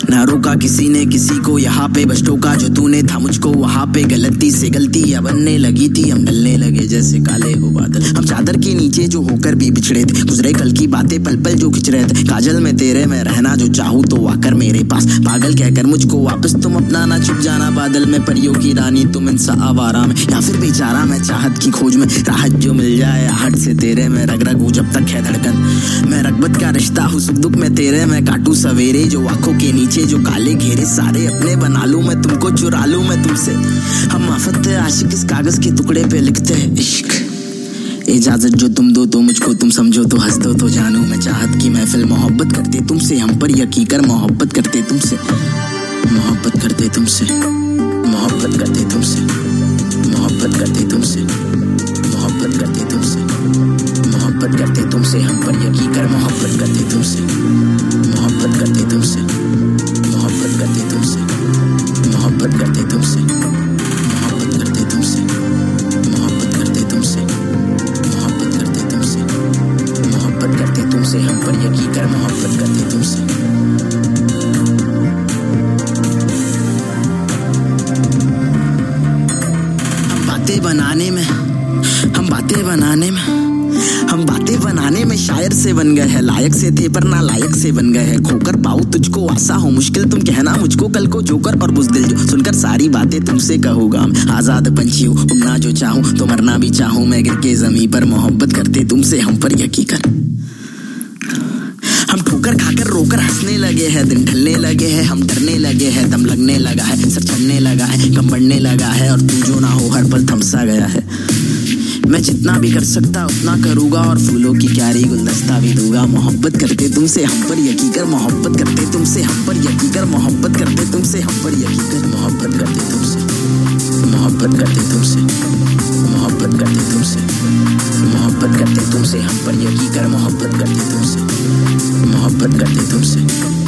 ना रोका किसी ने किसी को यहाँ पे, बस टोका जो तूने था मुझको वहाँ पे। गलती से गलती अब बनने लगी थी, हम ढलने लगे जैसे काले हो बादल। हम चादर के नीचे जो होकर भी बिछड़े थे, गुजरे कल की बातें पल पल जो खिंच रहे थे। काजल में तेरे में रहना जो चाहूँ तो आकर मेरे पास, पागल कहकर मुझको वापस तुम अपना ना, छुप जाना बादल में परियों की रानी तुम इंसा आवारा में, या फिर बेचारा मैं चाहत की खोज में। राहत जो मिल जाए आहट से तेरे में, रग रग हूँ जब तक है धड़कन। मैं रगबत का रिश्ता हूँ, सुख दुख में तेरे में काटू सवेरे, जो आंखों के नीचे जो काले घेरे सारे अपने बना लूं मैं, तुमको चुरा लूं मैं तुमसे। हम आफत आशिक इस कागज के टुकड़े पे लिखते हैं इश्क। इजाजत जो तुम दो तो मुझको तुम समझो, तो हंस दो तो जानू मैं चाहत की महफिल। मोहब्बत करते तुमसे हम पर यकीन कर, मोहब्बत करते तुमसे, मोहब्बत करते तुमसे, मोहब्बत करते तुमसे, मोहब्बत करते तुमसे, मोहब्बत करते तुमसे, मोहब्बत करते तुमसे हम पर यकीन कर, मोहब्बत करते तुमसे, मोहब्बत करते तुमसे, मोहब्बत करते तुमसे, मोहब्बत करते तुमसे, मोहब्बत करते तुमसे, मोहब्बत करते तुमसे, मोहब्बत करते तुमसे, मोहब्बत करते तुमसे हम पर यकीन कर, मोहब्बत करते तुमसे। हम बातें बनाने में शायर से बन गए हैं, लायक से थे पर ना लायक से बन गए हैं। खोकर पाऊँ तुझको आशा हो मुश्किल, तुम कहना मुझको कल को जोकर और बुज़दिल जो सुनकर सारी बातें तुमसे कहूँगा। मैं आजाद पंछी हूँ, उड़ना जो चाहूँ तो मरना भी चाहूँ मैं गिर के जमीन पर। मोहब्बत करते तुमसे हम पर यकीन कर। हम ठोकर खाकर रोकर हंसने लगे हैं, दिन ढलने लगे हैं, हम डरने लगे हैं, दम लगने लगा है, सर चढ़ने लगा है, कम बढ़ने लगा है, और तू जो ना हो हर पल थमसा गया है। मैं जितना भी कर सकता उतना करूँगा, और फूलों की क्यारी गुलदस्ता भी दूंगा। मोहब्बत करते तुमसे हम पर यकीन कर, मोहब्बत करते तुमसे हम पर यकीन कर, मोहब्बत करते तुमसे हम पर यकीन कर, मोहब्बत करते तुमसे, मोहब्बत करते तुमसे, मोहब्बत करते तुमसे, मोहब्बत करते तुमसे हम पर यकीन कर, मोहब्बत करते तुमसे, मोहब्बत करते तुमसे।